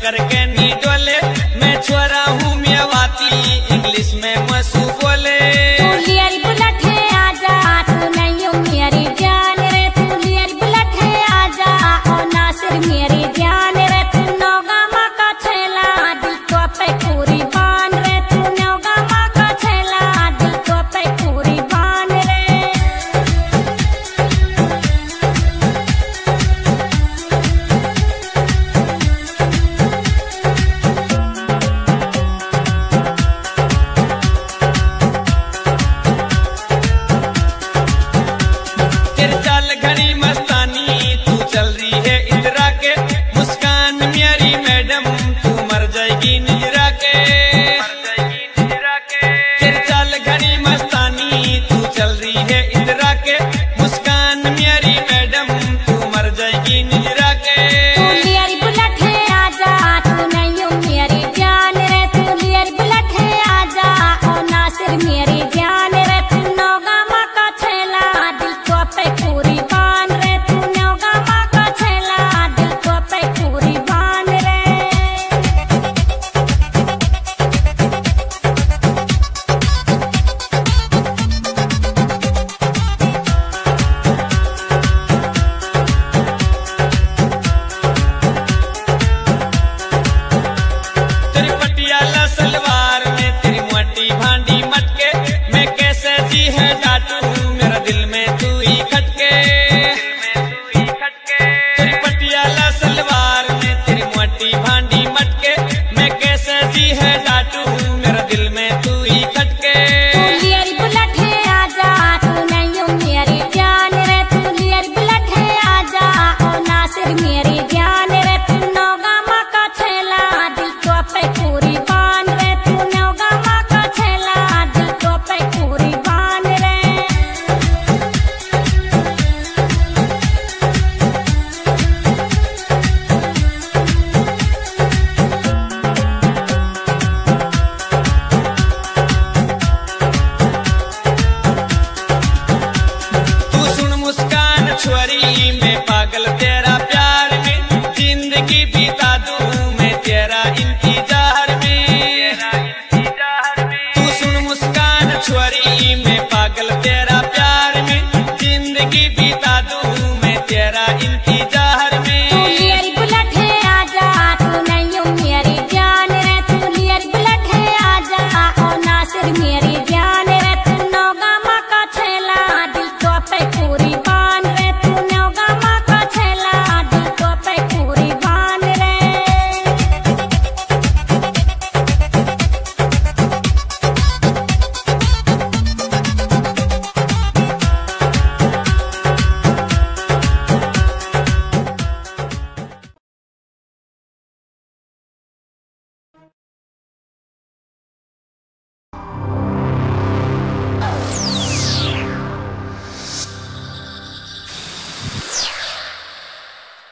करके नी डोले। मैं छोरा हूँ मेवाती, इंग्लिश में मसू बोले। तू लियर बुलेट है आजा, तू नहीं हो मेरी जान रे। तू लियर बुलेट है आजा, ओ नासिर मेरी जान रे। तू नौगामा का छेला, दिल को पे पूरी बान रे। तू नौगामा का छेला, दिल को पे पूरी बान रे। घड़ी मस्तानी तू चल रही है इतरा के, मुस्कान मेरी मैडम तू मर जाएगी निजरा के। तेरे चाल घड़ी मस्तानी तू चल रही है इतरा के, मुस्कान मेरी मैडम तू मर जाएगी निजरा के। तू लियर बुलेट है आजा, तू नहीं हो मेरी जान रे। तू लियर बुलेट है आजा, ओ नासिर मेरी जान रे। तू नौगामा का छेला, दिल को पे पूरी बान रे। तू नौगामा का छेला, दिल को पे पूरी बान रे। तेरी पटियाला सलवार में तेरी मोटी भांडी मटके, मैं कैसे जी है डाटू मेरा दिल में तू ही खटके। तेरी पटियाला सलवार में तेरी मोटी भांडी मटके, मैं कैसे जी है डाटू मेरा दिल में तू ही खटके। तू लियर बुलेट है आजा, तू नहीं हो मेरी जान रे। तू लियर बुलेट है आजा, ओ नासिर मेरी जान रे। तू नौगामा का छेला, दिल को पे पूरी बान रे। तू नौगामा का छेला, दिल को पे पूरी बान रे। तू सुन मुस्कान छोरी, मैं पागल तेरा प्यार में, जिंदगी बिता दूं मैं तेरा इंतजार।